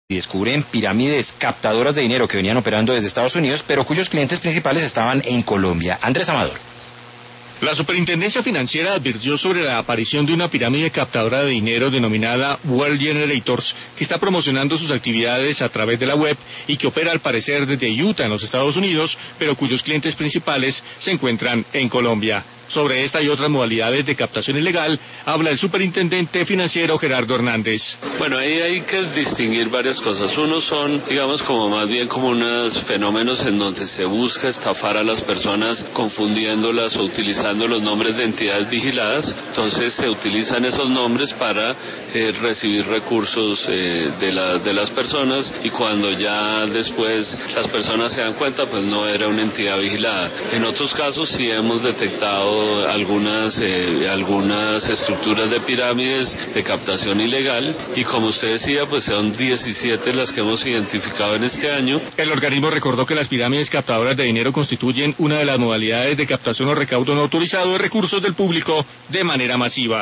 y descubren pirámides captadoras de dinero que venían operando desde Estados Unidos, pero cuyos clientes principales estaban en Colombia. Andrés Amador. La Superintendencia Financiera advirtió sobre la aparición de una pirámide captadora de dinero denominada Wealth Generators, que está promocionando sus actividades a través de la web y que opera al parecer desde Utah en los Estados Unidos, pero cuyos clientes principales se encuentran en Colombia. Sobre esta y otras modalidades de captación ilegal, habla el superintendente financiero Gerardo Hernández. Bueno, ahí hay que distinguir varias cosas. Uno son, digamos, como más bien como unos fenómenos en donde se busca estafar a las personas confundiéndolas o utilizando los nombres de entidades vigiladas. Entonces se utilizan esos nombres para recibir recursos de las personas, y cuando ya después las personas se dan cuenta, pues no era una entidad vigilada. En otros casos sí hemos detectado algunas estructuras de pirámides de captación ilegal, y como usted decía, pues son 17 las que hemos identificado en este año. El organismo recordó que las pirámides captadoras de dinero constituyen una de las modalidades de captación o recaudo no autorizado de recursos del público de manera masiva.